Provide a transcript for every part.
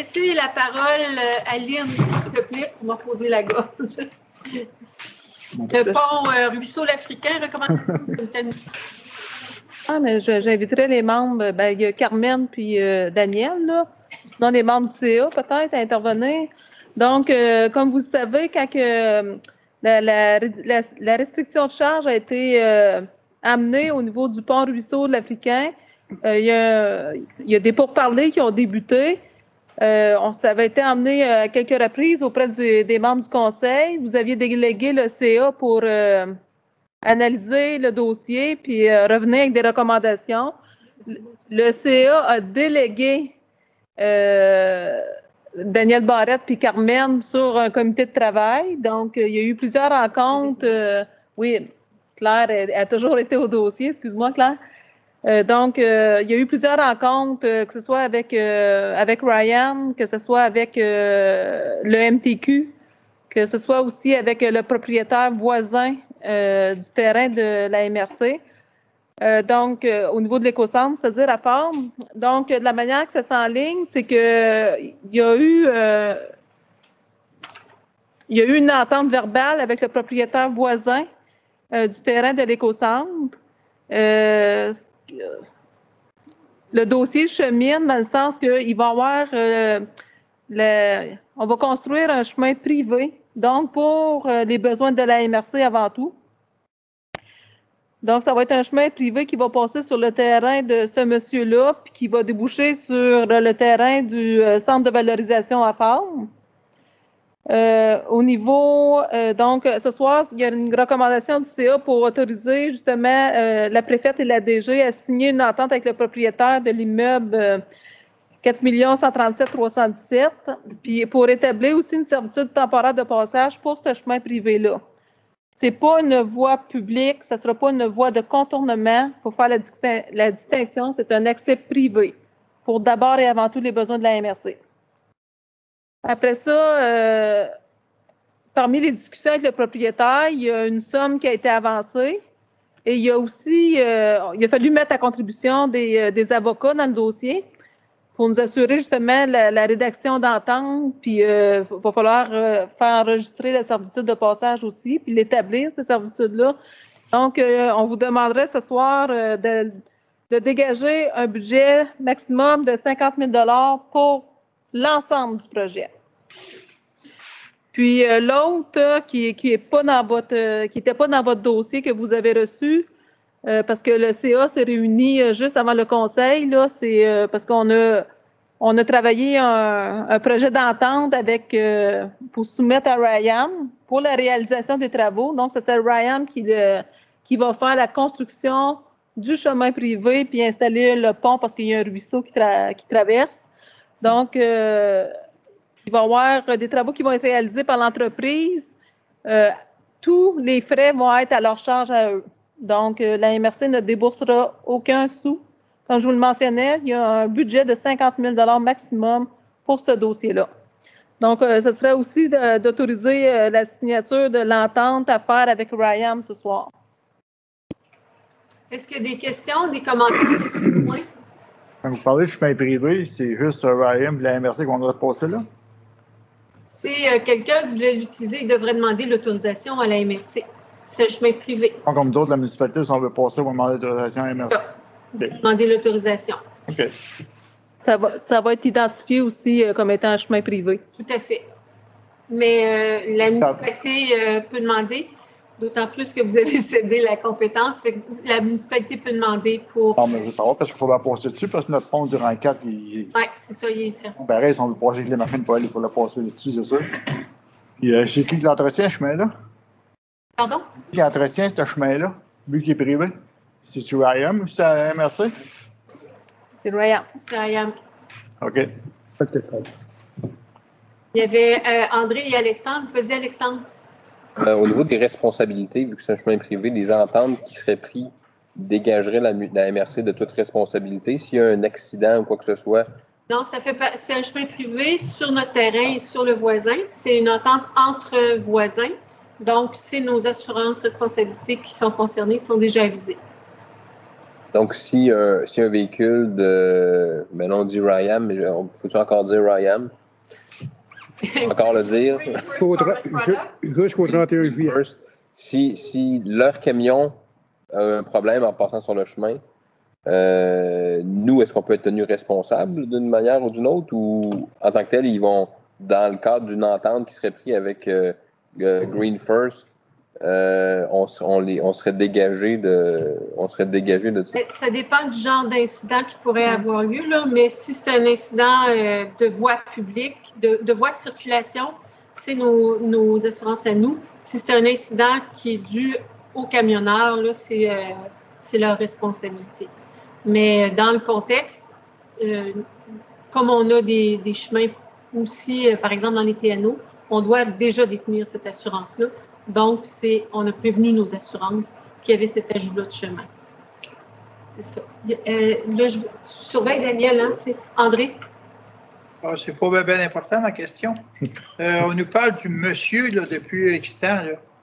laisser la parole à Lynn, s'il te plaît, pour m'opposer la gorge. Le pont Ruisseau-l'Africain, recommandation. Ah, mais j'inviterais les membres, il y a Carmen puis Daniel, là. Sinon les membres du CA peut-être à intervenir. Donc, comme vous le savez, quand la restriction de charge a été amenée au niveau du pont Ruisseau-l'Africain, il y a des pourparlers qui ont débuté. Ça avait été amené à quelques reprises auprès des membres du conseil. Vous aviez délégué le CA pour analyser le dossier puis revenir avec des recommandations. Le CA a délégué Daniel Barrette puis Carmen sur un comité de travail. Donc, il y a eu plusieurs rencontres. Oui, Claire a toujours été au dossier. Excuse-moi, Claire. Donc, il y a eu plusieurs rencontres, que ce soit avec Ryan, que ce soit avec le MTQ, que ce soit aussi avec le propriétaire voisin du terrain de la MRC. Donc, au niveau de l'écocentre, c'est-à-dire à Parme. Donc, de la manière que ça s'enligne, c'est que il y a eu une entente verbale avec le propriétaire voisin du terrain de l'écocentre. Le dossier chemine dans le sens qu'il va y avoir on va construire un chemin privé, donc pour les besoins de la MRC avant tout. Donc, ça va être un chemin privé qui va passer sur le terrain de ce monsieur-là, puis qui va déboucher sur le terrain du centre de valorisation à Parme. Au niveau, donc, ce soir, il y a une recommandation du CA pour autoriser justement la préfète et la DG à signer une entente avec le propriétaire de l'immeuble 4 137 317, puis pour établir aussi une servitude temporaire de passage pour ce chemin privé-là. C'est pas une voie publique, ce sera pas une voie de contournement. Pour faire la distinction, c'est un accès privé pour d'abord et avant tout les besoins de la MRC. Après ça, parmi les discussions avec le propriétaire, il y a une somme qui a été avancée et il y a aussi, il a fallu mettre à contribution des avocats dans le dossier pour nous assurer justement la rédaction d'entente, puis va falloir faire enregistrer la servitude de passage aussi, puis l'établir, cette servitude-là. Donc, on vous demanderait ce soir de dégager un budget maximum de 50 000 $ pour l'ensemble du projet. Puis l'autre qui n'était pas dans votre dossier que vous avez reçu, parce que le CA s'est réuni juste avant le conseil, là, c'est parce qu'on a travaillé un projet d'entente pour soumettre à Ryan pour la réalisation des travaux. Donc, c'est Ryan qui va faire la construction du chemin privé puis installer le pont parce qu'il y a un ruisseau qui traverse. Donc, il va y avoir des travaux qui vont être réalisés par l'entreprise. Tous les frais vont être à leur charge à eux. Donc, la MRC ne déboursera aucun sou. Comme je vous le mentionnais, il y a un budget de 50 000 $ maximum pour ce dossier-là. Donc, ce serait aussi d'autoriser la signature de l'entente à faire avec Ryan ce soir. Est-ce qu'il y a des questions, des commentaires sur ce point? Quand vous parlez de chemin privé, c'est juste Ryan et la MRC qu'on doit passer là? Si quelqu'un voulait l'utiliser, il devrait demander l'autorisation à la MRC. C'est un chemin privé. Comme d'autres, la municipalité, si on veut passer, on va demander l'autorisation à la MRC. Okay. Demander l'autorisation. OK. Ça va être identifié aussi comme étant un chemin privé. Tout à fait. Mais la municipalité peut demander, d'autant plus que vous avez cédé la compétence, fait que la municipalité peut demander pour... Non, mais je veux savoir parce qu'il faudra passer dessus, parce que notre pont du rang 4, Oui, c'est ça, il est fait. Pareil, si on veut passer avec les machines pour aller pour le passer dessus, c'est ça. Puis c'est qui l'entretient, ce chemin-là? Pardon? Qui entretient ce chemin-là, vu qu'il est privé? C'est-tu Ryan ou c'est la MRC? C'est Ryan. C'est Ryan. OK. Il y avait André et Alexandre. Vas-y, Alexandre. Au niveau des responsabilités, vu que c'est un chemin privé, des ententes qui seraient prises dégageraient la MRC de toute responsabilité s'il y a un accident ou quoi que ce soit? Non, c'est un chemin privé sur notre terrain et sur le voisin. C'est une entente entre voisins. Donc, c'est nos assurances responsabilités qui sont concernées, sont déjà avisées. Donc, si un véhicule de... Ben non, on dit Ryam, mais faut-tu encore dire Ryam? Encore le dire? Jusqu'au 31 juillet. Si leur camion a un problème en passant sur le chemin, nous, est-ce qu'on peut être tenu responsable d'une manière ou d'une autre, ou en tant que tel, ils vont, dans le cadre d'une entente qui serait prise avec Green First, on serait dégagé de ça? Ça dépend du genre d'incident qui pourrait avoir lieu, là, mais si c'est un incident de voie publique, de voie de circulation, c'est nos assurances à nous. Si c'est un incident qui est dû aux camionneurs, là, c'est leur responsabilité. Mais dans le contexte, comme on a des chemins aussi, par exemple dans les TNO, on doit déjà détenir cette assurance-là. Donc, on a prévenu nos assurances qu'il y avait cet ajout-là de chemin. C'est ça. Là, je surveille Daniel, hein, c'est André. C'est pas bien important, ma question. On nous parle du monsieur là, depuis X temps.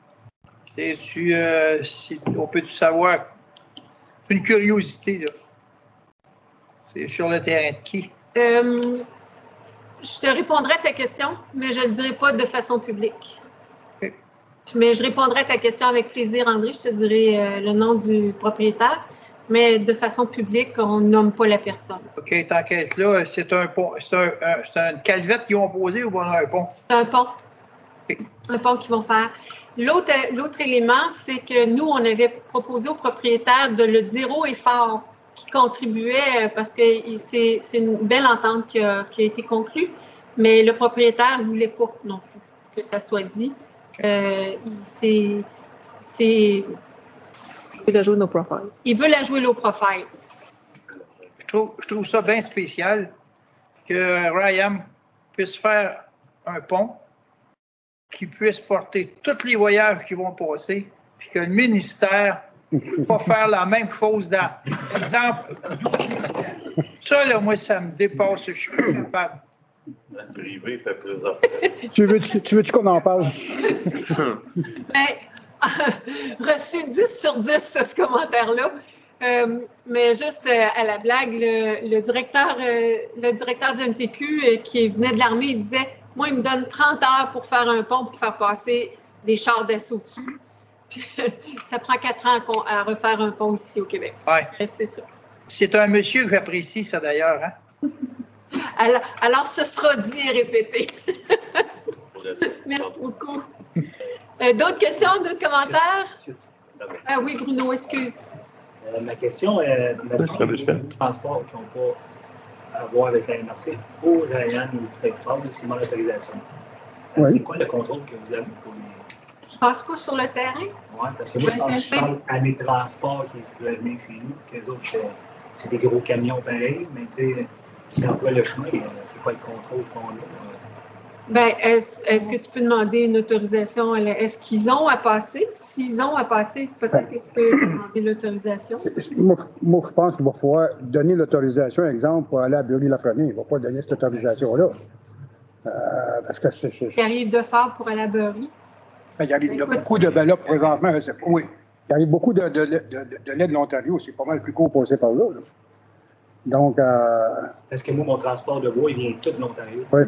On peut-tu savoir? Une curiosité, là. C'est sur le terrain de qui? Je te répondrai à ta question, mais je ne le dirai pas de façon publique. Okay. Mais je répondrai à ta question avec plaisir, André. Je te dirai le nom du propriétaire, mais de façon publique, on ne nomme pas la personne. OK, t'enquête là, c'est un pont, c'est une calvette qu'ils ont posé ou bien un pont? C'est un pont. Okay. Un pont qu'ils vont faire. L'autre élément, c'est que nous, on avait proposé au propriétaire de le dire haut et fort, qui contribuait, parce que c'est une belle entente qui a été conclue, mais le propriétaire ne voulait pas non plus que ça soit dit. Il veut la jouer low profile. Il veut la jouer low profile. Je trouve ça bien spécial que Ryam puisse faire un pont qui puisse porter tous les voyages qui vont passer, puis que le ministère va faire la même chose dans exemple. Ça, là, moi, ça me dépasse. Je suis plus capable. Le privé fait plus d'affaires. Tu veux-tu qu'on en parle? Reçu 10 sur 10, ce commentaire-là. Mais juste à la blague, le directeur du MTQ qui venait de l'armée, il disait « Moi, il me donne 30 heures pour faire un pont, pour faire passer des chars d'assaut dessus. » Ça prend 4 ans à refaire un pont ici au Québec. Oui. C'est ça. C'est un monsieur que j'apprécie, ça, d'ailleurs. Hein? Alors, ce sera dit et répété. Merci beaucoup. D'autres questions, d'autres commentaires? Ah oui, Bruno, excuse. Ma question est le transport qui n'ont pas à voir avec la MRC ou Ryan ou peut-être pas, c'est mon autorisation. Oui. C'est quoi le contrôle que vous avez pour les. Tu passes quoi sur le terrain? Oui, parce que moi, je parle à mes transports qui peuvent venir chez nous, qu'eux autres, c'est des gros camions pareils, mais tu sais, si on emploie le chemin, c'est quoi le contrôle qu'on a? Bien, est-ce que tu peux demander une autorisation? Est-ce qu'ils ont à passer? S'ils ont à passer, peut-être que tu peux demander l'autorisation. Moi, je pense qu'il va falloir donner l'autorisation, exemple, pour aller à Burry-Lafrenière. Il ne va pas donner cette autorisation-là. Parce que c'est. Il arrive de Fort pour aller à Burry. Il y a beaucoup de là, présentement, je sais pas. Oui. Il arrive beaucoup de lait de l'Ontario. C'est pas mal plus court passé par là. Donc. Parce que moi, mon transport de bois, il vient tout de l'Ontario. Oui.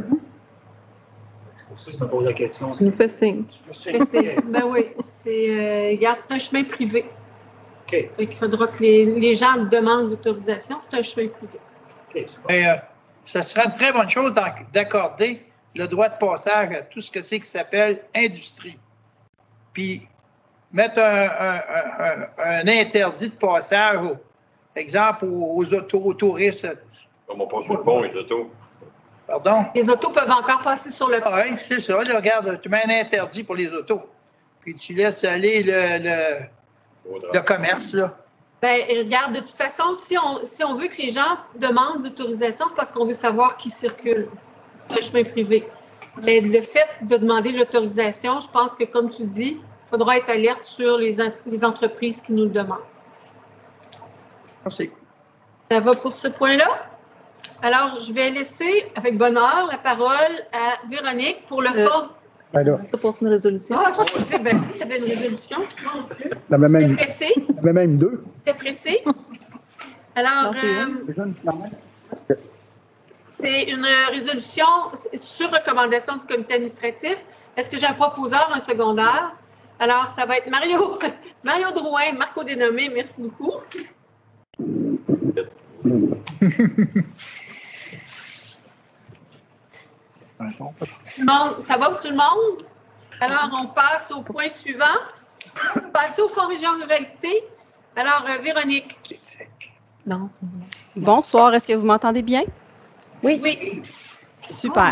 C'est pour ça que je me pose la question. Tu nous fais signe. Ben oui. Regarde, c'est un chemin privé. OK. Il faudra que les gens demandent l'autorisation. C'est un chemin privé. OK, super. Ça serait une très bonne chose d'accorder le droit de passage à tout ce que c'est qui s'appelle industrie. Puis mettre un interdit de passage, exemple, aux touristes. Comme on passe sur le pont, les autos. Pardon? Les autos peuvent encore passer sur le pont. Oui, c'est ça. Là, regarde, tu mets un interdit pour les autos. Puis tu laisses aller le commerce, là. Bien, regarde, de toute façon, si on veut que les gens demandent l'autorisation, c'est parce qu'on veut savoir qui circule. C'est un chemin privé. Mais le fait de demander l'autorisation, je pense que, comme tu dis, il faudra être alerte sur les entreprises qui nous le demandent. Merci. Ça va pour ce point-là? Alors, je vais laisser avec bonheur la parole à Véronique pour le fond. Ça passe une résolution. Ah, je sais, ben, il y avait une résolution. Non plus. C'était pressé? Il y avait même deux. C'était pressé? Alors, Non, c'est une résolution sur recommandation du comité administratif. Est-ce que j'ai un proposeur, un secondaire? Alors, ça va être Mario Drouin, Marco Dénommé. Merci beaucoup. Bon, ça va pour tout le monde? Alors, on passe au point suivant. Passer au Fonds Région Ruralité. Alors, Véronique. Non. Bonsoir, est-ce que vous m'entendez bien? Oui. Super.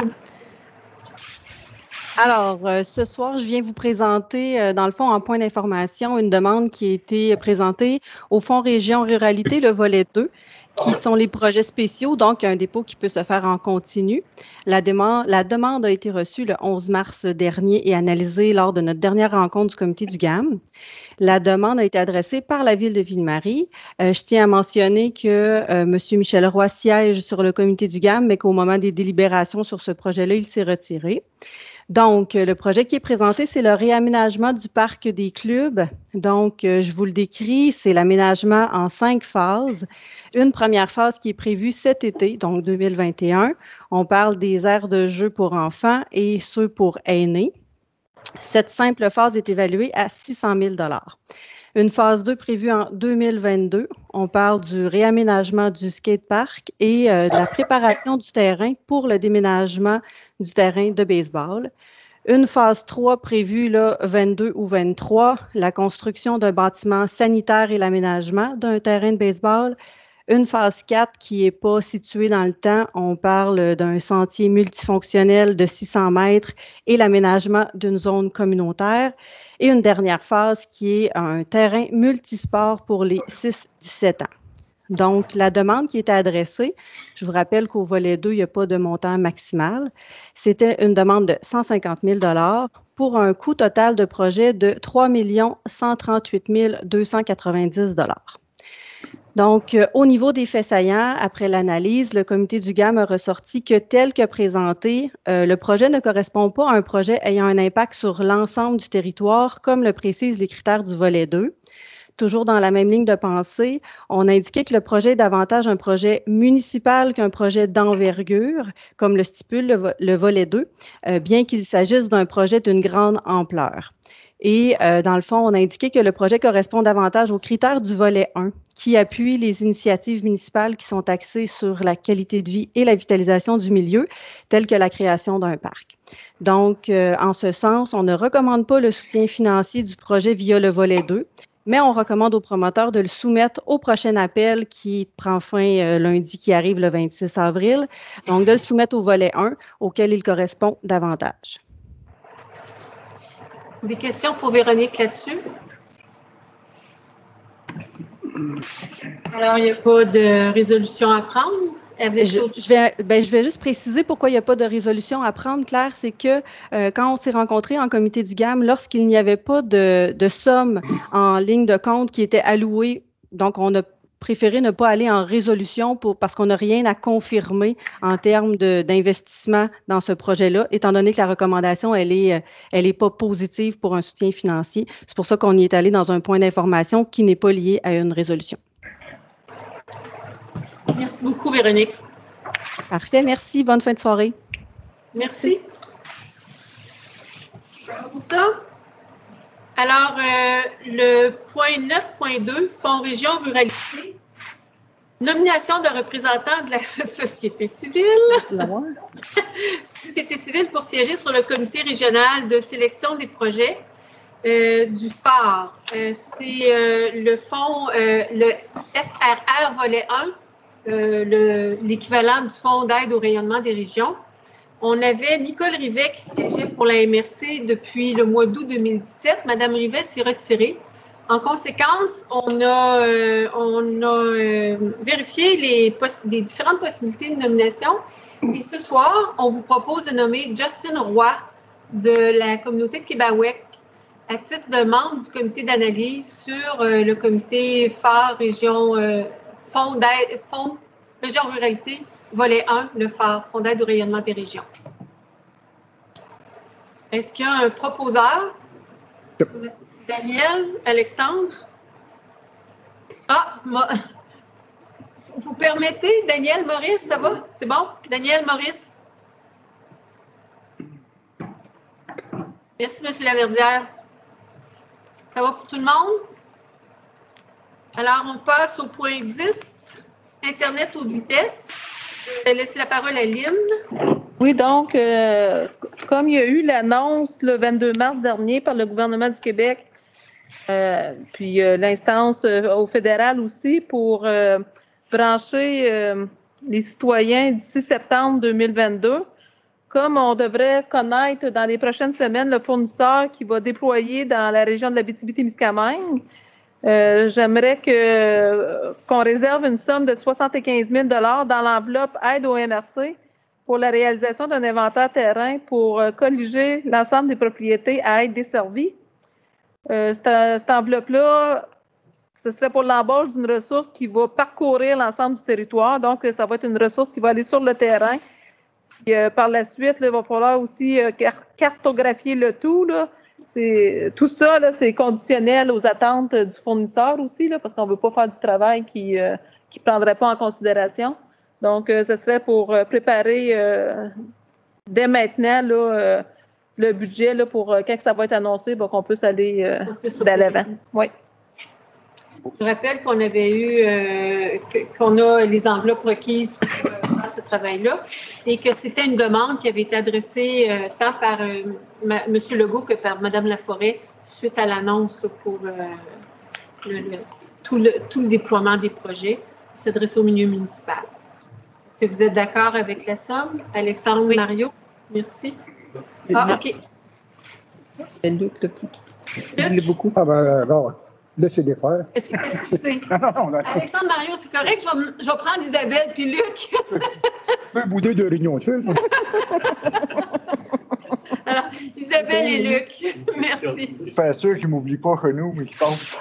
Alors, ce soir, je viens vous présenter, dans le fond, en point d'information, une demande qui a été présentée au Fonds Région Ruralité, le volet 2, qui sont les projets spéciaux, donc un dépôt qui peut se faire en continu. La demande a été reçue le 11 mars dernier et analysée lors de notre dernière rencontre du comité du GAM. La demande a été adressée par la Ville de Ville-Marie. Je tiens à mentionner que M. Michel Roy siège sur le comité du GAM, mais qu'au moment des délibérations sur ce projet-là, il s'est retiré. Donc, le projet qui est présenté, c'est le réaménagement du parc des clubs. Donc, je vous le décris, c'est l'aménagement en 5 phases. Une première phase qui est prévue cet été, donc 2021. On parle des aires de jeu pour enfants et ceux pour aînés. Cette simple phase est évaluée à 600 000 $. Une phase 2 prévue en 2022. On parle du réaménagement du skatepark et de la préparation du terrain pour le déménagement du terrain de baseball. Une phase 3 prévue là, 22 ou 23, la construction d'un bâtiment sanitaire et l'aménagement d'un terrain de baseball. Une phase 4 qui n'est pas située dans le temps, on parle d'un sentier multifonctionnel de 600 mètres et l'aménagement d'une zone communautaire. Et une dernière phase qui est un terrain multisport pour les 6-17 ans. Donc, la demande qui était adressée, je vous rappelle qu'au volet 2, il n'y a pas de montant maximal. C'était une demande de 150 000 $ pour un coût total de projet de 3 138 290 $. Donc, au niveau des faits saillants, après l'analyse, le comité du GAM a ressorti que tel que présenté, le projet ne correspond pas à un projet ayant un impact sur l'ensemble du territoire, comme le précisent les critères du volet 2. Toujours dans la même ligne de pensée, on a indiqué que le projet est davantage un projet municipal qu'un projet d'envergure, comme le stipule le volet 2, bien qu'il s'agisse d'un projet d'une grande ampleur. Et dans le fond, on a indiqué que le projet correspond davantage aux critères du volet 1, qui appuie les initiatives municipales qui sont axées sur la qualité de vie et la vitalisation du milieu, telles que la création d'un parc. Donc, en ce sens, on ne recommande pas le soutien financier du projet via le volet 2, mais on recommande aux promoteurs de le soumettre au prochain appel qui prend fin lundi, qui arrive le 26 avril. Donc, de le soumettre au volet 1, auquel il correspond davantage. Des questions pour Véronique là-dessus? Alors, il n'y a pas de résolution à prendre? Je vais juste préciser pourquoi il n'y a pas de résolution à prendre, Claire. C'est que quand on s'est rencontrés en comité du GAM, lorsqu'il n'y avait pas de somme en ligne de compte qui était allouée, donc on a préféré ne pas aller en résolution parce qu'on n'a rien à confirmer en termes d'investissement dans ce projet-là, étant donné que la recommandation, elle est pas positive pour un soutien financier. C'est pour ça qu'on y est allé dans un point d'information qui n'est pas lié à une résolution. Merci beaucoup, Véronique. Parfait, merci. Bonne fin de soirée. Merci. Pour ça. Alors, le point 9.2, Fonds Région Ruralité, nomination de représentants de la société civile. Société civile pour siéger sur le comité régional de sélection des projets du phare. C'est le fonds, le FRR volet 1, l'équivalent du fonds d'aide au rayonnement des régions. On avait Nicole Rivet qui siégeait pour la MRC depuis le mois d'août 2017. Madame Rivet s'est retirée. En conséquence, on a vérifié les différentes possibilités de nomination. Et ce soir, on vous propose de nommer Justin Roy de la communauté de Québec à titre de membre du comité d'analyse sur le comité phare région fonds région ruralité, volet 1, le phare, fonds d'aide au rayonnement des régions. Est-ce qu'il y a un proposeur? Daniel, Alexandre? Ah, Vous permettez, Daniel Maurice, ça va? C'est bon? Daniel Maurice? Merci, M. Laverdière. Ça va pour tout le monde? Alors, on passe au point 10, Internet haute vitesse. Je vais laisser la parole à Lynn. Oui, donc, comme il y a eu l'annonce le 22 mars dernier par le gouvernement du Québec, puis l'instance au fédéral aussi, pour brancher les citoyens d'ici septembre 2022, comme on devrait connaître dans les prochaines semaines le fournisseur qui va déployer dans la région de l'Abitibi-Témiscamingue, j'aimerais qu'on réserve une somme de 75 000 dans l'enveloppe aide au MRC pour la réalisation d'un inventaire terrain pour colliger l'ensemble des propriétés à être desservies. Cette enveloppe-là, ce serait pour l'embauche d'une ressource qui va parcourir l'ensemble du territoire. Donc, ça va être une ressource qui va aller sur le terrain. Puis, par la suite, là, il va falloir aussi cartographier le tout, là. Tout ça, là, c'est conditionnel aux attentes du fournisseur aussi, là, parce qu'on ne veut pas faire du travail qui ne prendrait pas en considération. Donc, ce serait pour préparer dès maintenant là, le budget là, pour quand ça va être annoncé, qu'on puisse aller de l'avant. Oui. Je rappelle qu'on avait eu, qu'on a les enveloppes requises pour faire ce travail-là et que c'était une demande qui avait été adressée tant par M. Legault que par Mme Laforêt suite à l'annonce pour tout le déploiement des projets qui s'adresse au milieu municipal. Est-ce que vous êtes d'accord avec la somme? Alexandre, oui. Mario? Merci. Ah, OK. Luc, je l'ai beaucoup. Ah ben, bon. Laissez-les faire. Est-ce que c'est... Alexandre, Mario, c'est correct, je vais prendre Isabelle puis Luc. Je peux bouder de réunion de fil. Alors, Isabelle et Luc, merci. Je suis pas sûr qu'ils ne m'oublient pas que nous, mais qu'ils pensent.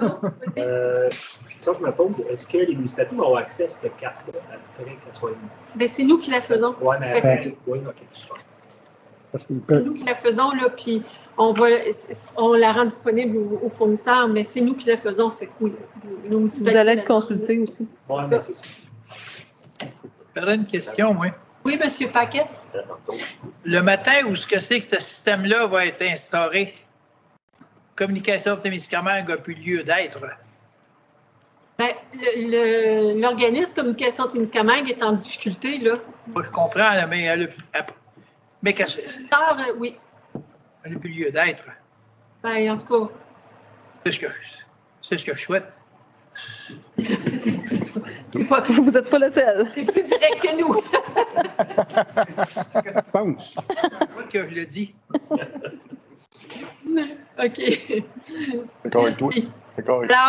Ça, je me pose, est-ce que les municipalités vont avoir accès à cette carte-là après qu'elle soit émise? Bien, c'est nous qui la faisons. Oui, mais oui, OK, super. C'est nous qui la faisons, là, puis on la rend disponible aux fournisseurs, mais c'est nous qui la faisons, fait que oui. Vous allez être consulté aussi. Oui, mais c'est ça. J'aurais une question, moi. Oui, M. Paquet. Le matin où ce que c'est que ce système-là va être instauré, Communication Témiscamingue n'a plus lieu d'être. Bien, l'organisme Communication Témiscamingue est en difficulté, là. Moi, je comprends, là, mais qu'est-ce que Ça, oui. elle n'a plus lieu d'être? Bien, en tout cas. C'est ce que je souhaite. Vous n'êtes pas le seul. C'est plus direct que nous. Je pense. Moi que je le dis. OK. D'accord avec toi. D'accord avec...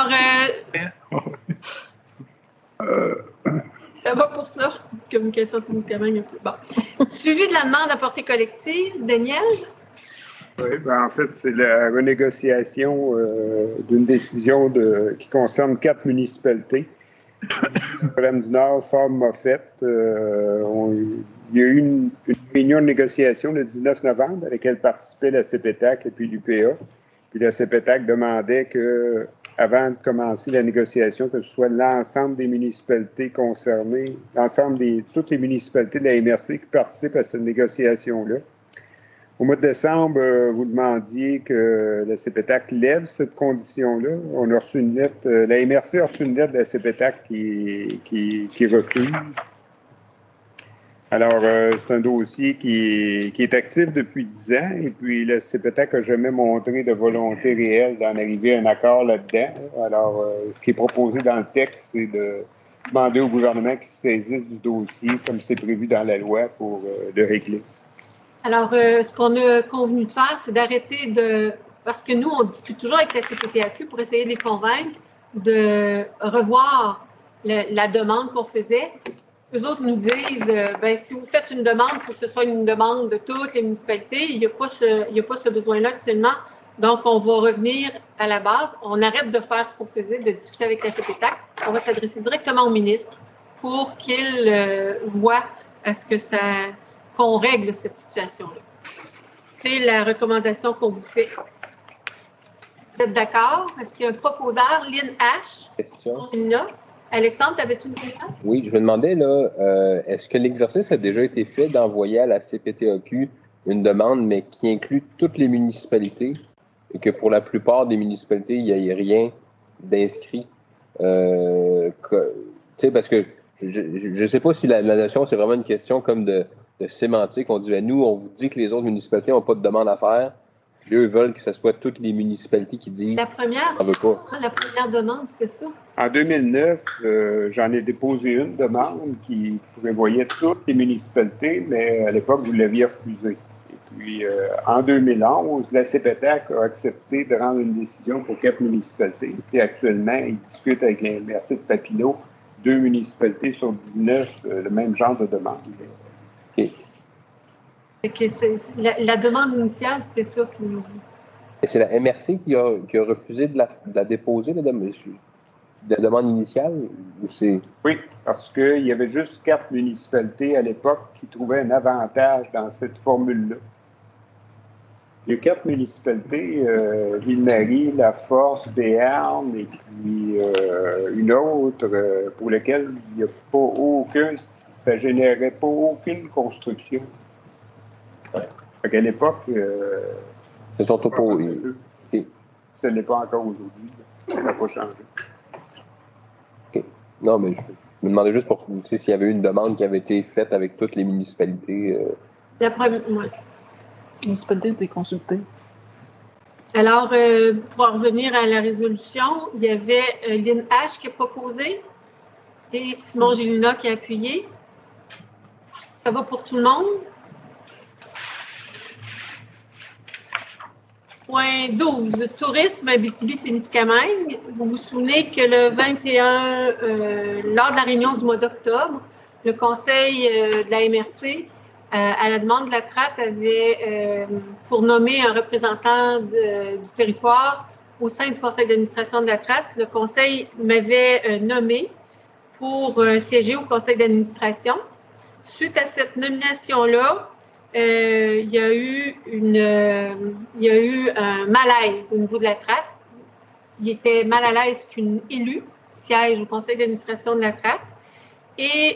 Alors, ça va pour ça. Communication Témiscamingue un peu. Bon. Suivi de la demande à portée collective, Daniel? Oui, ben en fait, c'est la renégociation d'une décision qui concerne 4 municipalités. Notre-Dame-du-Nord, Fort-Moffett. Il y a eu une réunion de négociation le 19 novembre à laquelle participaient la CPTAC et puis l'UPA. Puis la CPTAC demandait que, avant de commencer la négociation, que ce soit l'ensemble des municipalités concernées, toutes les municipalités de la MRC qui participent à cette négociation-là. Au mois de décembre, vous demandiez que la CPTAC lève cette condition-là. On a reçu une lettre, la MRC a reçu une lettre de la CPTAC qui refuse. Alors, c'est un dossier qui est actif depuis 10 ans, et puis la CPTAC n'a jamais montré de volonté réelle d'en arriver à un accord là-dedans. Alors, ce qui est proposé dans le texte, c'est de demander au gouvernement qu'il se saisisse du dossier, comme c'est prévu dans la loi, pour le régler. Alors, ce qu'on a convenu de faire, c'est d'arrêter de... Parce que nous, on discute toujours avec la CPTAQ pour essayer de les convaincre de revoir la demande qu'on faisait. Eux autres nous disent, ben, si vous faites une demande, il faut que ce soit une demande de toutes les municipalités. Il n'y a pas ce besoin-là actuellement. Donc, on va revenir à la base. On arrête de faire ce qu'on faisait, de discuter avec la CPTAC. On va s'adresser directement au ministre pour qu'il voit à ce que qu'on règle cette situation-là. C'est la recommandation qu'on vous fait. Vous êtes d'accord? Est-ce qu'il y a un proposeur? Lynn H. Question. Lina? Alexandre, avais-tu une question? Oui, je me demandais, là, est-ce que l'exercice a déjà été fait d'envoyer à la CPTAQ une demande, mais qui inclut toutes les municipalités, et que pour la plupart des municipalités, il n'y ait rien d'inscrit? Tu sais, parce que je ne sais pas si la notion, c'est vraiment une question comme de sémantique. On dit, ben, nous, on vous dit que les autres municipalités n'ont pas de demande à faire. Puis eux veulent que ce soit toutes les municipalités qui disent La première, on veut pas. La première demande, c'était ça. En 2009, j'en ai déposé une demande qui prévoyait toutes les municipalités, mais à l'époque, vous l'aviez refusée. Et puis, en 2011, la CPTAC a accepté de rendre une décision pour 4 municipalités. Et actuellement, ils discutent avec l'Université de Papineau, 2 municipalités sur 19, le même genre de demande. OK. La demande initiale, c'était ça qui nous... Et c'est la MRC qui a refusé de la déposer, la demande initiale? Ou c'est... Oui, parce qu'il y avait juste 4 municipalités à l'époque qui trouvaient un avantage dans cette formule-là. Il y a 4 municipalités, Ville-Marie, La Force, Béarn, et puis une autre pour laquelle il n'y a pas aucun, ça générait pas aucune construction. Ouais. À l'époque, Ils sont opposés. Okay. Ce n'est pas encore aujourd'hui. Ça n'a pas changé. OK. Non, mais je me demandais juste pour s'il y avait eu une demande qui avait été faite avec toutes les municipalités. La première, ouais. Municipalité, c'était consulté. Alors, pour en revenir à la résolution, il y avait Lynn H qui a proposé et Simon Gélina qui a appuyé. Ça va pour tout le monde? Point 12, tourisme Abitibi-Témiscamingue. Vous vous souvenez que le 21, lors de la réunion du mois d'octobre, le conseil de la MRC, à la demande de la TRAT, avait, pour nommer un représentant du territoire au sein du conseil d'administration de la TRAT, le conseil m'avait nommé pour siéger au conseil d'administration. Suite à cette nomination-là, il y a eu un malaise au niveau de la TRAT. Il était mal à l'aise qu'une élue siège au conseil d'administration de la TRAT. Et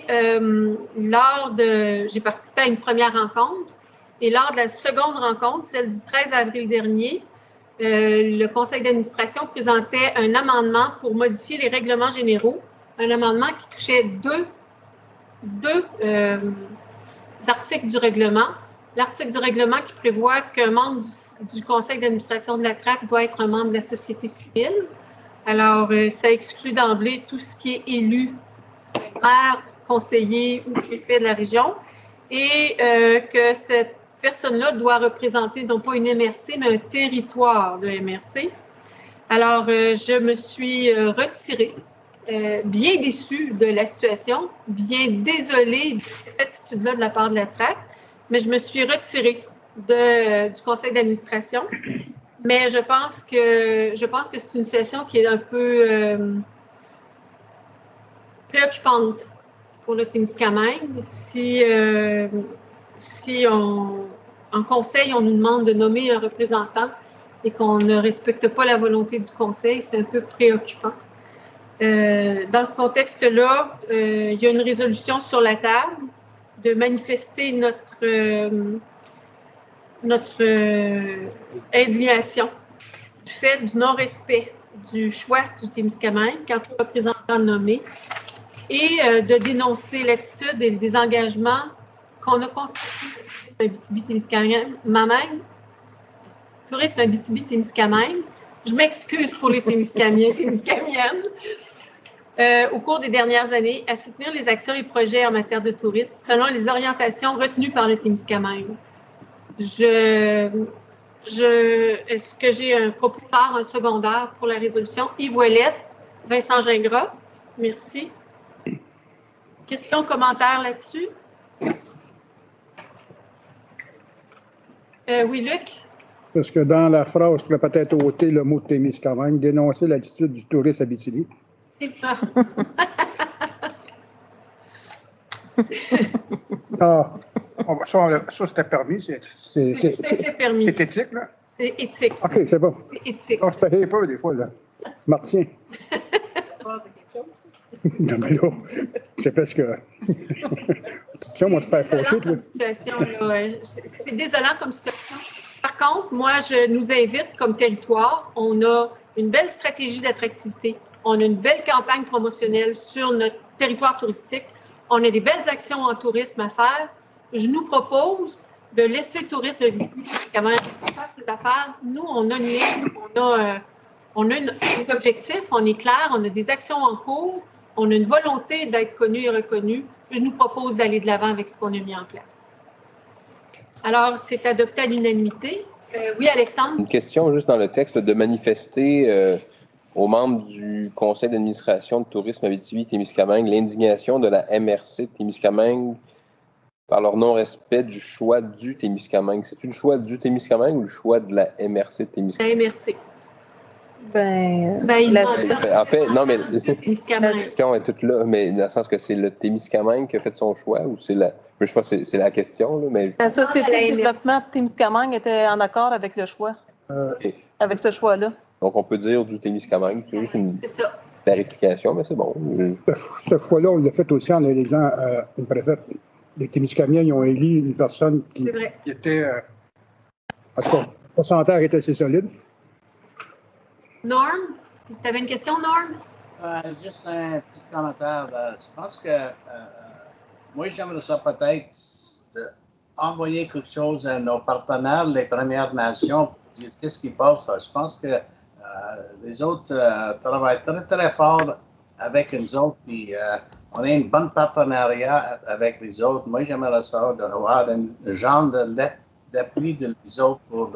j'ai participé à une première rencontre. Et lors de la seconde rencontre, celle du 13 avril dernier, le conseil d'administration présentait un amendement pour modifier les règlements généraux. Un amendement qui touchait deux articles du règlement. L'article du règlement qui prévoit qu'un membre du conseil d'administration de la TRAC doit être un membre de la société civile. Alors, ça exclut d'emblée tout ce qui est élu, maire, conseiller ou préfet de la région, et que cette personne-là doit représenter non pas une MRC, mais un territoire de MRC. Alors, je me suis retirée, bien déçue de la situation, bien désolée de cette attitude-là de la part de la TRAC, mais je me suis retirée du conseil d'administration. Mais je pense que c'est une situation qui est un peu préoccupante pour le Témiscamingue. Si en conseil, on nous demande de nommer un représentant et qu'on ne respecte pas la volonté du conseil, c'est un peu préoccupant. Dans ce contexte-là, il y a une résolution sur la table de manifester notre indignation du fait du non-respect du choix du Témiscamingue quant aux représentants nommés et de dénoncer l'attitude et le désengagement qu'on a constaté au Abitibi-Témiscamingue. Tourisme Abitibi-Témiscamingue. Je m'excuse pour les Témiscamiens et Témiscamiennes. Au cours des dernières années, à soutenir les actions et projets en matière de tourisme selon les orientations retenues par le Témiscamingue. Est-ce que j'ai un propositeur, un secondaire pour la résolution? Yves Ouellette, Vincent Gingras. Merci. Questions, commentaires là-dessus? Oui, Luc? Parce que dans la phrase, il faudrait peut-être ôter le mot de Témiscamingue, dénoncer l'attitude du touriste Abitibi. C'est pas. Ça, c'était permis. C'est permis. C'est éthique, là? C'est éthique. OK, c'est bon. C'est éthique. On se paye pas des fois, là. Martien. Non, mais là, c'est parce que. Tiens, on va te faire faucher, toi. C'est désolant comme situation. Par contre, moi, je nous invite comme territoire, on a une belle stratégie d'attractivité, on a une belle campagne promotionnelle sur notre territoire touristique, on a des belles actions en tourisme à faire. Je nous propose de laisser le tourisme quand même faire ses affaires. Nous, on a une ligne, on a des objectifs, on est clair, on a des actions en cours, on a une volonté d'être connu et reconnu. Je nous propose d'aller de l'avant avec ce qu'on a mis en place. Alors, c'est adopté à l'unanimité. Oui, Alexandre? Une question juste dans le texte de manifester aux membres du conseil d'administration de tourisme Abitibi-Témiscamingue l'indignation de la MRC de Témiscamingue par leur non-respect du choix du Témiscamingue. C'est-tu le choix du Témiscamingue ou le choix de la MRC de Témiscamingue? La MRC. En fait, non, mais la question est toute là, mais dans le sens que c'est le Témiscamingue qui a fait son choix ou c'est la. Je pense que c'est la question, là, mais. La Société de développement de Témiscamingue était en accord avec le choix. Avec ce choix-là. Donc, on peut dire du Témiscamingue. C'est juste une clarification, mais c'est bon. Ce choix-là, on l'a fait aussi en élisant une préfète. Les Témiscamingues, ils ont élu une personne qui était. En tout cas, le pourcentage était assez solide. Norm, tu avais une question, Norm? Juste un petit commentaire. Je pense que moi, j'aimerais ça peut-être envoyer quelque chose à nos partenaires, les Premières Nations, pour dire qu'est-ce qui passe là. Je pense que les autres travaillent très, très fort avec nous autres, puis on a une bonne partenariat avec les autres. Moi, j'aimerais ça d'avoir un genre d'appui des autres pour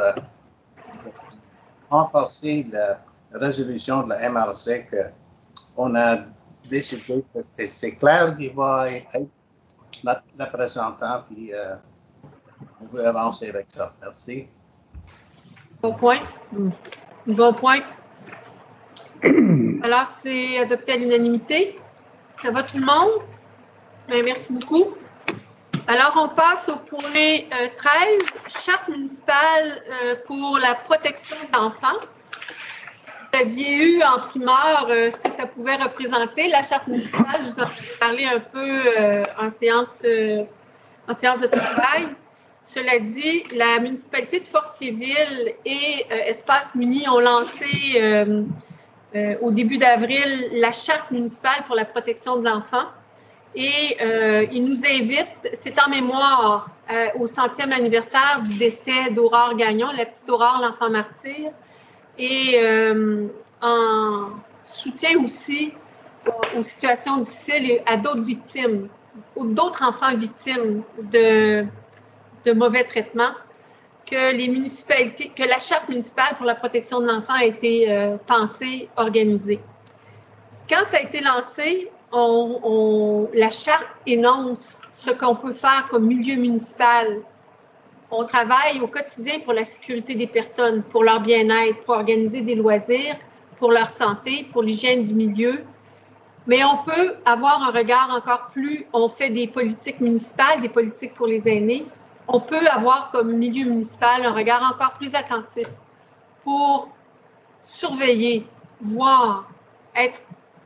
renforcer la résolution de la MRC qu'on a décidé que c'est clair qu'il va être notre représentant, puis on veut avancer avec ça. Merci. Bon point. Bon point. Alors, c'est adopté à l'unanimité. Ça va tout le monde? Bien, merci beaucoup. Alors, on passe au point 13, charte municipale pour la protection d'enfants. Vous aviez eu en primeur ce que ça pouvait représenter, la charte municipale. Je vous en ai parlé un peu en séance de travail. Cela dit, la municipalité de Fortierville et Espace Muni ont lancé au début d'avril la charte municipale pour la protection de l'enfant. Et ils nous invitent, c'est en mémoire au 100e anniversaire du décès d'Aurore Gagnon, la petite Aurore, l'enfant martyr, et en soutien aussi aux situations difficiles et à d'autres victimes, d'autres enfants victimes de mauvais traitements, que la charte municipale pour la protection de l'enfant a été pensée, organisée. Quand ça a été lancé, la charte énonce ce qu'on peut faire comme milieu municipal. On travaille au quotidien pour la sécurité des personnes, pour leur bien-être, pour organiser des loisirs, pour leur santé, pour l'hygiène du milieu. Mais on peut avoir un regard encore plus, on fait des politiques municipales, des politiques pour les aînés. On peut avoir comme milieu municipal un regard encore plus attentif pour surveiller, voir, être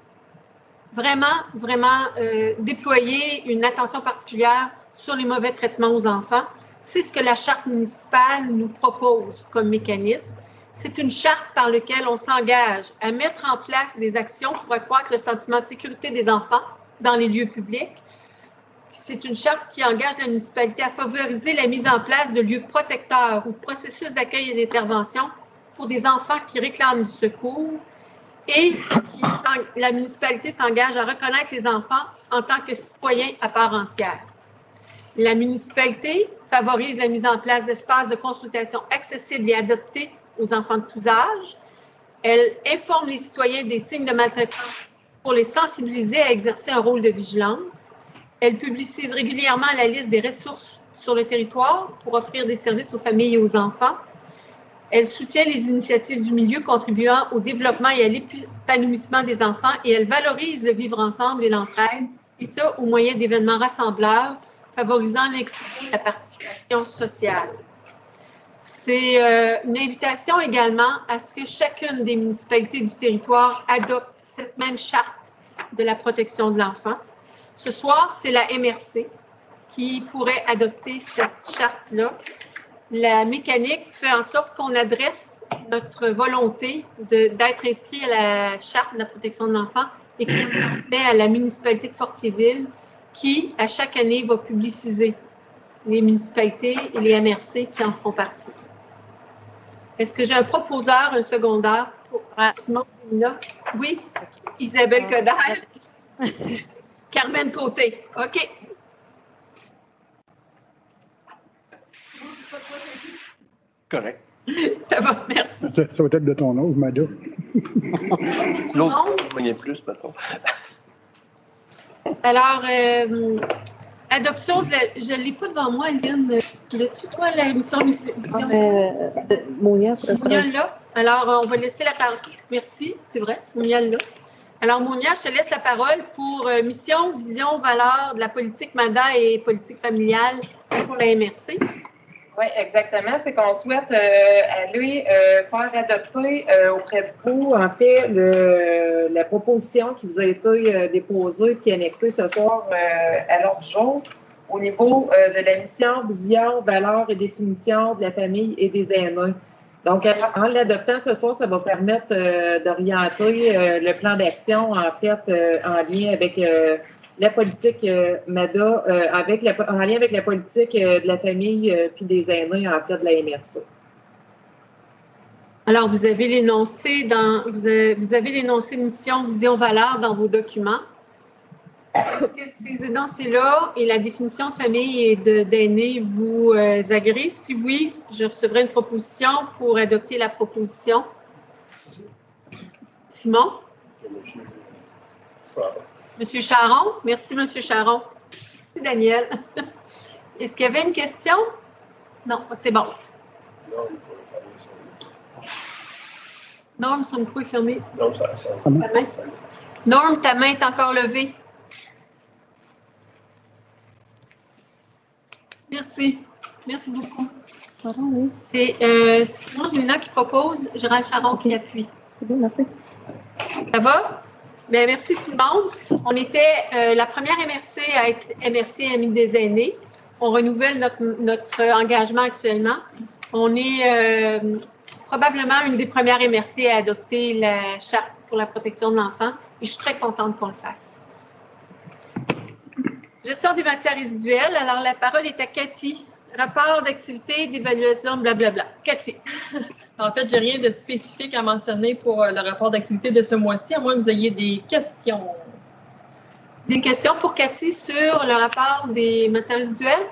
vraiment déployer une attention particulière sur les mauvais traitements aux enfants. C'est ce que la charte municipale nous propose comme mécanisme. C'est une charte par laquelle on s'engage à mettre en place des actions pour accroître le sentiment de sécurité des enfants dans les lieux publics. C'est une charte qui engage la municipalité à favoriser la mise en place de lieux protecteurs ou de processus d'accueil et d'intervention pour des enfants qui réclament du secours. Et la municipalité s'engage à reconnaître les enfants en tant que citoyens à part entière. La municipalité favorise la mise en place d'espaces de consultation accessibles et adaptés aux enfants de tous âges. Elle informe les citoyens des signes de maltraitance pour les sensibiliser à exercer un rôle de vigilance. Elle publicise régulièrement la liste des ressources sur le territoire pour offrir des services aux familles et aux enfants. Elle soutient les initiatives du milieu contribuant au développement et à l'épanouissement des enfants et elle valorise le vivre ensemble et l'entraide, et ça au moyen d'événements rassembleurs, favorisant l'inclusion et la participation sociale. C'est une invitation également à ce que chacune des municipalités du territoire adopte cette même charte de la protection de l'enfant. Ce soir, c'est la MRC qui pourrait adopter cette charte-là. La mécanique fait en sorte qu'on adresse notre volonté d'être inscrit à la charte de la protection de l'enfant et qu'on le transmet à la municipalité de Fortierville qui, à chaque année, va publiciser les municipalités et les MRC qui en font partie. Est-ce que j'ai un proposeur, un secondaire pour Simon Zimina? Oui. Isabelle Coderre. Carmen Côté. OK. Correct. Ça va, merci. Ça va être de ton âge, Mada. L'autre, je voyais plus, mettons. Alors, adoption de la... Je ne l'ai pas devant moi, Lynn. Tu l'as-tu, toi, la mission Vision? Mounia, là. Alors, on va laisser la parole. Merci, c'est vrai. Mounia là. Alors, Mounia, je te laisse la parole pour mission, vision, valeur de la politique MADA et politique familiale pour la MRC. Oui, exactement. C'est qu'on souhaite aller faire adopter auprès de vous, en fait, la proposition qui vous a été déposée puis annexée ce soir à l'ordre du jour au niveau de la mission, vision, valeur et définition de la famille et des aînés. Donc, en l'adoptant ce soir, ça va permettre d'orienter le plan d'action, en fait, en lien avec la politique MADA, en lien avec la politique de la famille puis des aînés, en fait, de la MRC. Alors, vous avez l'énoncé mission, vision, valeur dans vos documents. Est-ce que ces énoncés-là et la définition de famille et d'aînés vous agréent? Si oui, je recevrai une proposition pour adopter la proposition. Simon? Monsieur Charon? Merci, Monsieur Charon. Merci, Daniel. Est-ce qu'il y avait une question? Non, c'est bon. Norm, son micro est fermé. Non, ça. Norm, ta main est encore levée. Merci. Merci beaucoup. C'est Simon Zimina qui propose, Gérald Charon qui appuie. C'est bon, merci. Ça va? Bien, merci tout le monde. On était la première MRC à être MRC Amis des aînés. On renouvelle notre engagement actuellement. On est probablement une des premières MRC à adopter la Charte pour la protection de l'enfant et je suis très contente qu'on le fasse. Gestion des matières résiduelles. Alors, la parole est à Cathy. Rapport d'activité, d'évaluation, blablabla. Cathy. En fait, j'ai rien de spécifique à mentionner pour le rapport d'activité de ce mois-ci, à moins que vous ayez des questions. Des questions pour Cathy sur le rapport des matières résiduelles?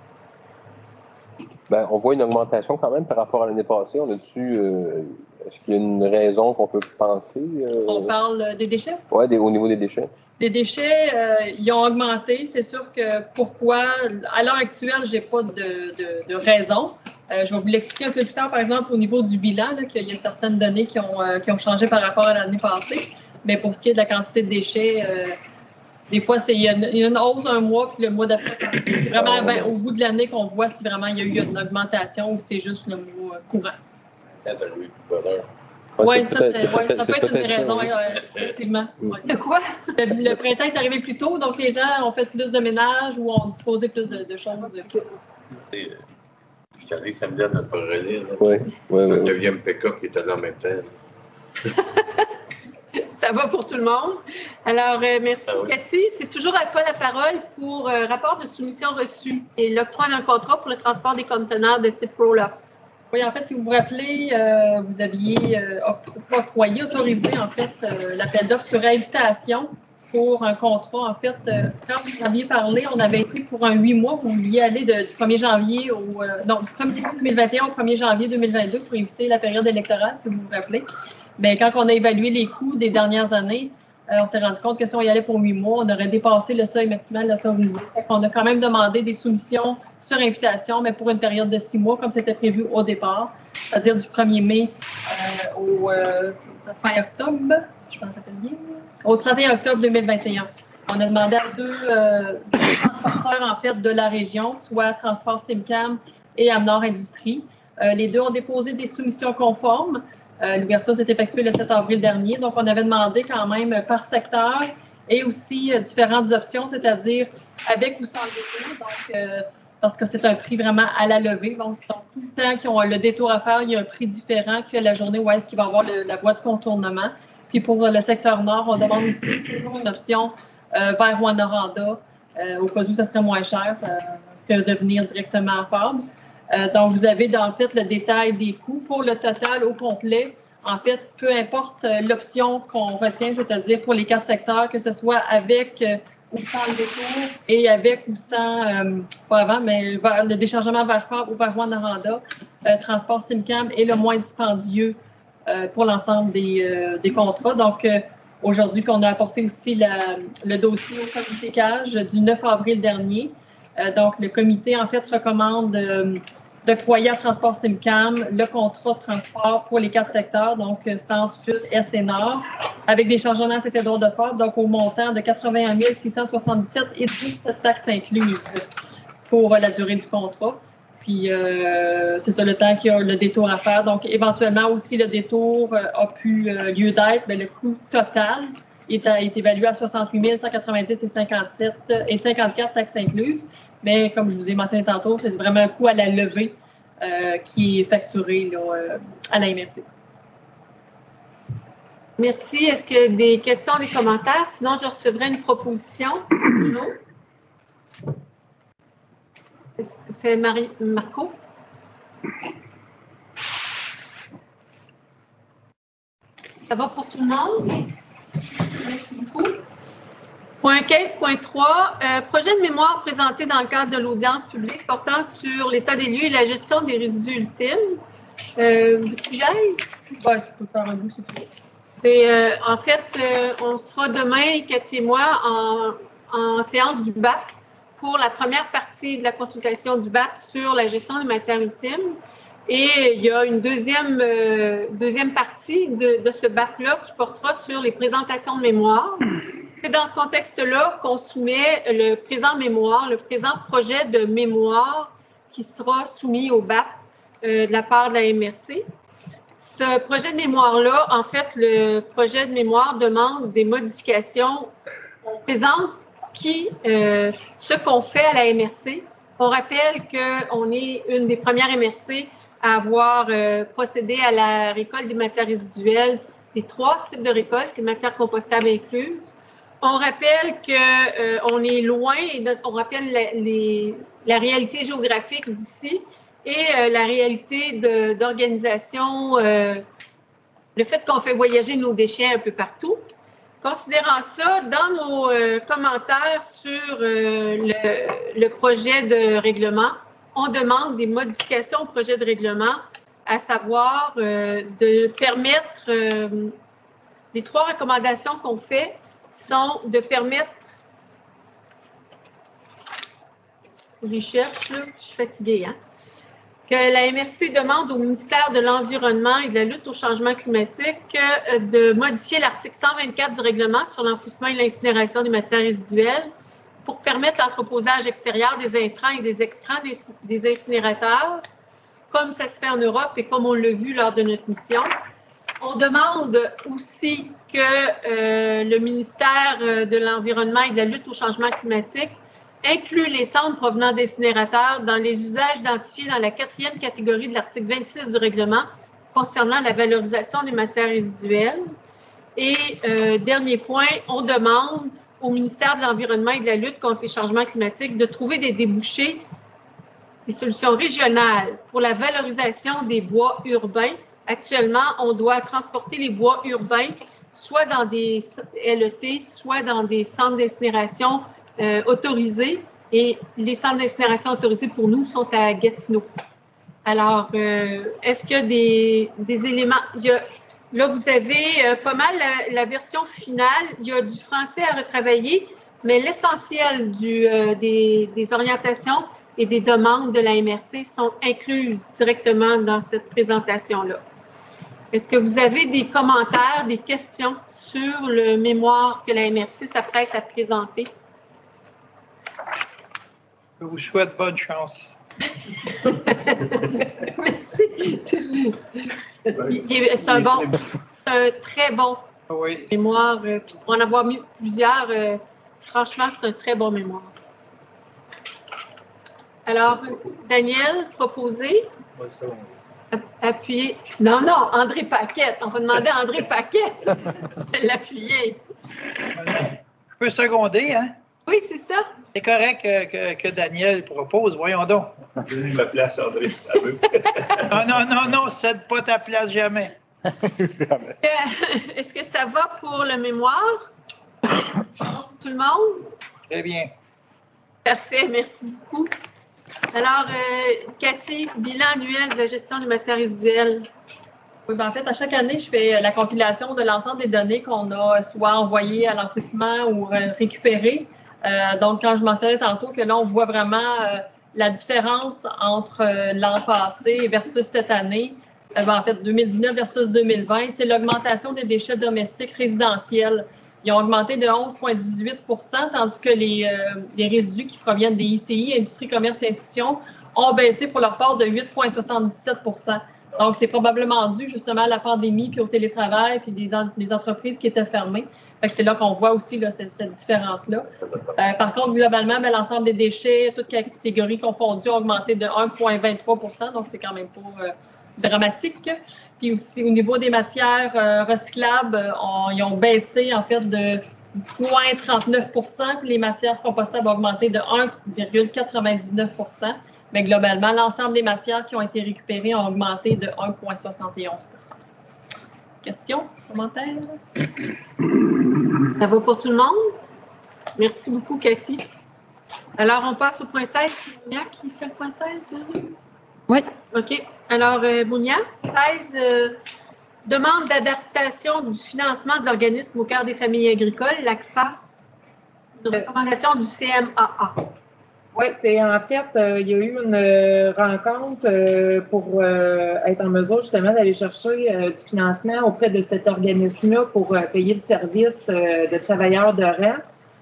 Ben, on voit une augmentation quand même par rapport à l'année passée. On a-tu... est-ce qu'il y a une raison qu'on peut penser? On parle des déchets? Oui, au niveau des déchets. Les déchets, ils ont augmenté. C'est sûr que pourquoi, à l'heure actuelle, je n'ai pas de raison. Je vais vous l'expliquer un peu plus tard, par exemple, au niveau du bilan, qu'il y a certaines données qui ont changé par rapport à l'année passée. Mais pour ce qui est de la quantité de déchets, des fois, il y a une hausse un mois, puis le mois d'après, c'est vraiment au bout de l'année qu'on voit si vraiment il y a eu une augmentation ou c'est juste le mois courant. Quand t'as eu du bonheur. Oui, ça peut être une raison, effectivement. Ouais. De quoi? Le printemps est arrivé plus tôt, donc les gens ont fait plus de ménage ou ont disposé plus de choses. Je suis allé samedi à notre relais. Oui. Le 9e pick-up qui était là en même temps. Ça va pour tout le monde. Alors, merci, Cathy. C'est toujours à toi la parole pour rapport de soumission reçue et l'octroi d'un contrat pour le transport des conteneurs de type Roll-Off. Oui, en fait, si vous vous rappelez, vous aviez autorisé, en fait, l'appel d'offres sur invitation pour un contrat. En fait, quand vous aviez parlé, on avait pris pour un 8 mois. Vous vouliez aller du 1er janvier du 1er 2021 au 1er janvier 2022 pour éviter la période électorale, si vous vous rappelez. Bien, quand on a évalué les coûts des dernières années, on s'est rendu compte que si on y allait pour 8 mois, on aurait dépassé le seuil maximal autorisé. On a quand même demandé des soumissions sur invitation, mais pour une période de 6 mois, comme c'était prévu au départ, c'est-à-dire du 1er mai au fin octobre, je pense que ça fait bien, au 31 octobre 2021. On a demandé à deux transporteurs, en fait, de la région, soit Transport Simcam et Amnor Industrie. Les deux ont déposé des soumissions conformes. L'ouverture s'est effectuée le 7 avril dernier. Donc, on avait demandé quand même par secteur et aussi différentes options, c'est-à-dire avec ou sans le détour. Donc, parce que c'est un prix vraiment à la levée. Donc, tout le temps qu'ils ont le détour à faire, il y a un prix différent que la journée où est-ce qu'il va y avoir la voie de contournement. Puis pour le secteur nord, on demande aussi toujours une option vers Rwanda, au cas où ça serait moins cher que de venir directement à Forbes. Donc, vous avez en fait le détail des coûts pour le total au complet. En fait, peu importe l'option qu'on retient, c'est-à-dire pour les 4 secteurs, que ce soit avec ou sans le détour et avec ou sans, pas avant, mais le déchargement vers Forbes ou vers Rwanda, transport Simcam est le moins dispendieux pour l'ensemble des contrats. Donc, aujourd'hui, qu'on a apporté aussi le dossier au comité CAGE du 9 avril dernier. Donc, le comité, en fait, recommande d'octroyer à Transport Simcam le contrat de transport pour les 4 secteurs, donc Centre, Sud, Est et Nord, avec des chargements à cet droit de Forbes, donc au montant de 81 677 et 17 taxes incluses pour la durée du contrat. Puis, c'est ça le temps qu'il y a le détour à faire. Donc, éventuellement aussi, le détour a pu lieu d'être, mais le coût total est évalué à 68 190 et 54 taxes incluses. Mais comme je vous ai mentionné tantôt, c'est vraiment un coût à la levée qui est facturé là, à la MRC. Merci. Est-ce qu'il y a des questions, des commentaires? Sinon, je recevrai une proposition. Bruno? C'est Marco? Ça va pour tout le monde? Merci beaucoup. Point 15.3, projet de mémoire présenté dans le cadre de l'audience publique portant sur l'état des lieux et la gestion des résidus ultimes. Veux-tu que j'aille? Ouais, tu peux faire un bout si tu veux. C'est, en fait, on sera demain, Cathy et moi, en séance du BAP pour la première partie de la consultation du BAP sur la gestion des matières ultimes. Et il y a une deuxième partie de ce BAP-là qui portera sur les présentations de mémoire. C'est dans ce contexte-là qu'on soumet le présent mémoire, le présent projet de mémoire qui sera soumis au BAP de la part de la MRC. Ce projet de mémoire-là, en fait, le projet de mémoire demande des modifications. On présente ce qu'on fait à la MRC. On rappelle qu'on est une des premières MRC à avoir procédé à la récolte des matières résiduelles, les 3 types de récoltes, les matières compostables incluses. On rappelle qu'on est loin, et on rappelle la réalité géographique d'ici et la réalité d'organisation, le fait qu'on fait voyager nos déchets un peu partout. Considérant ça, dans nos commentaires sur le projet de règlement, on demande des modifications au projet de règlement, à savoir de permettre, les 3 recommandations qu'on fait sont de permettre, je cherche, là, je suis fatiguée, hein, que la MRC demande au ministère de l'Environnement et de la lutte au changement climatique de modifier l'article 124 du règlement sur l'enfouissement et l'incinération des matières résiduelles pour permettre l'entreposage extérieur des intrants et des extrants des incinérateurs, comme ça se fait en Europe et comme on l'a vu lors de notre mission. On demande aussi que le ministère de l'Environnement et de la lutte au changement climatique inclut les cendres provenant d'incinérateurs dans les usages identifiés dans la 4e catégorie de l'article 26 du règlement concernant la valorisation des matières résiduelles. Et dernier point, on demande au ministère de l'Environnement et de la lutte contre les changements climatiques de trouver des débouchés, des solutions régionales pour la valorisation des bois urbains. Actuellement, on doit transporter les bois urbains soit dans des LET, soit dans des centres d'incinération autorisés. Et les centres d'incinération autorisés pour nous sont à Gatineau. Alors, est-ce qu'il y a des éléments? Là, vous avez pas mal la version finale. Il y a du français à retravailler, mais l'essentiel des orientations et des demandes de la MRC sont incluses directement dans cette présentation-là. Est-ce que vous avez des commentaires, des questions sur le mémoire que la MRC s'apprête à présenter? Je vous souhaite bonne chance. Merci. C'est un très bon Oui. Mémoire, puis pour en avoir mis plusieurs, franchement, c'est un très bon mémoire. Alors, Daniel, proposé. Appuyer. Non, André Paquette. On va demander à André Paquette de l'appuyer. Je peux seconder, hein? Oui, c'est ça. C'est correct que Daniel propose, voyons donc. Donnez ma place, André, si tu veux. Non, cède pas ta place jamais. Est-ce que ça va pour le mémoire? Tout le monde? Très bien. Parfait, merci beaucoup. Alors, Cathy, bilan annuel de la gestion des matières résiduelles. Oui, en fait, à chaque année, je fais la compilation de l'ensemble des données qu'on a soit envoyées à l'enfouissement ou récupérées. Donc, quand je mentionnais tantôt que là, on voit vraiment la différence entre l'an passé versus cette année, en fait, 2019 versus 2020, c'est l'augmentation des déchets domestiques résidentiels. Ils ont augmenté de 11,18 tandis que les résidus qui proviennent des ICI, Industrie, Commerce et Institutions, ont baissé pour leur part de 8,77 Donc, c'est probablement dû justement à la pandémie, puis au télétravail, puis des entreprises qui étaient fermées. Fait que c'est là qu'on voit aussi là, cette différence-là. Par contre, globalement, l'ensemble des déchets, toutes catégories confondues, ont augmenté de 1,23 donc c'est quand même pas dramatique. Puis aussi, au niveau des matières recyclables, ils ont baissé en fait de 0,39 puis les matières compostables ont augmenté de 1,99 Mais globalement, l'ensemble des matières qui ont été récupérées ont augmenté de 1,71 Questions? Commentaires? Ça va pour tout le monde? Merci beaucoup, Cathy. Alors, on passe au point 16. C'est Mounia qui fait le point 16? Oui. OK. Alors, Mounia, 16, demande d'adaptation du financement de l'organisme au cœur des familles agricoles, l'ACFA, une recommandation du CMAA. Oui, c'est en fait, il y a eu une rencontre pour être en mesure justement d'aller chercher du financement auprès de cet organisme-là pour payer le service de travailleurs de rang.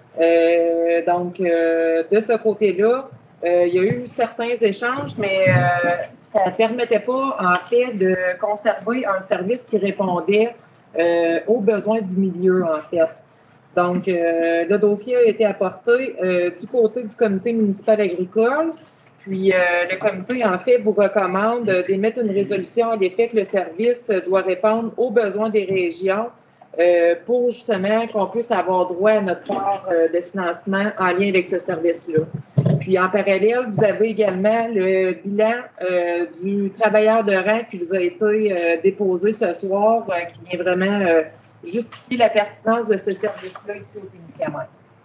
Donc, de ce côté-là, il y a eu certains échanges, mais ça ne permettait pas, en fait, de conserver un service qui répondait aux besoins du milieu, en fait. Donc, le dossier a été apporté du côté du comité municipal agricole. Puis, le comité, en fait, vous recommande d'émettre une résolution à l'effet que le service doit répondre aux besoins des régions pour justement qu'on puisse avoir droit à notre part de financement en lien avec ce service-là. Puis, en parallèle, vous avez également le bilan du travailleur de rang qui vous a été déposé ce soir, qui vient vraiment justifier la pertinence de ce service-là ici au Témiscamingue.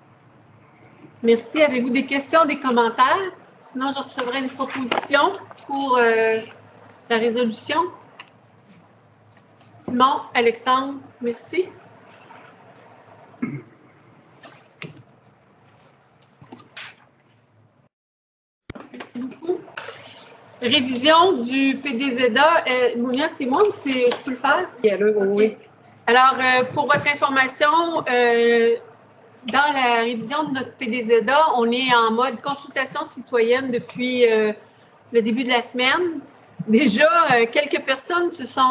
Merci. Avez-vous des questions, des commentaires? Sinon, je recevrai une proposition pour la résolution. Simon, Alexandre, merci. Merci beaucoup. Révision du PDZA. Mounia, c'est moi ou je peux le faire? Oui. Alors, pour votre information, dans la révision de notre PDZA, on est en mode consultation citoyenne depuis le début de la semaine. Déjà, quelques personnes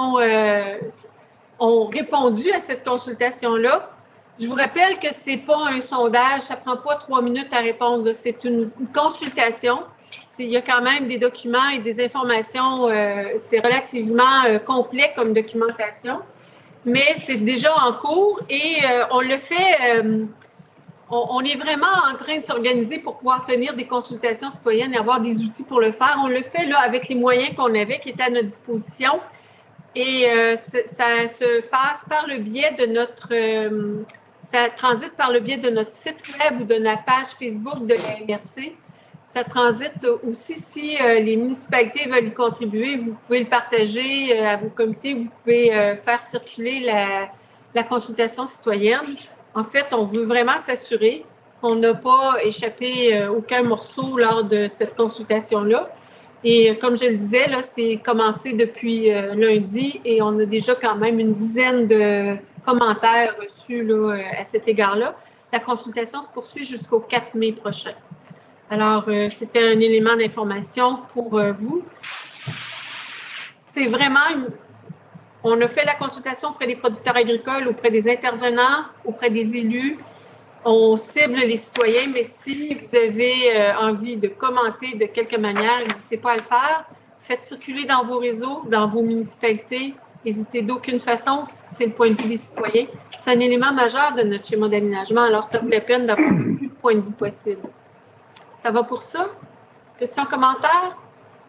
ont répondu à cette consultation-là. Je vous rappelle que ce n'est pas un sondage, ça ne prend pas 3 minutes à répondre. C'est une consultation. Il y a quand même des documents et des informations. C'est relativement complet comme documentation, mais c'est déjà en cours et on le fait. On est vraiment en train de s'organiser pour pouvoir tenir des consultations citoyennes et avoir des outils pour le faire. On le fait là avec les moyens qu'on avait, qui étaient à notre disposition. Et ça se passe par le biais de ça transite par le biais de notre site web ou de la page Facebook de la MRC. Ça transite aussi si les municipalités veulent y contribuer. Vous pouvez le partager à vos comités. Vous pouvez faire circuler la consultation citoyenne. En fait, on veut vraiment s'assurer qu'on n'a pas échappé aucun morceau lors de cette consultation-là. Et comme je le disais, là, c'est commencé depuis lundi et on a déjà quand même une dizaine de commentaires reçus là, à cet égard-là. La consultation se poursuit jusqu'au 4 mai prochain. Alors, c'était un élément d'information pour vous. C'est vraiment On a fait la consultation auprès des producteurs agricoles, auprès des intervenants, auprès des élus. On cible les citoyens, mais si vous avez envie de commenter de quelque manière, n'hésitez pas à le faire. Faites circuler dans vos réseaux, dans vos municipalités. N'hésitez d'aucune façon, c'est le point de vue des citoyens. C'est un élément majeur de notre schéma d'aménagement, alors ça vaut la peine d'avoir le plus de points de vue possible. Ça va pour ça? Questions, commentaires?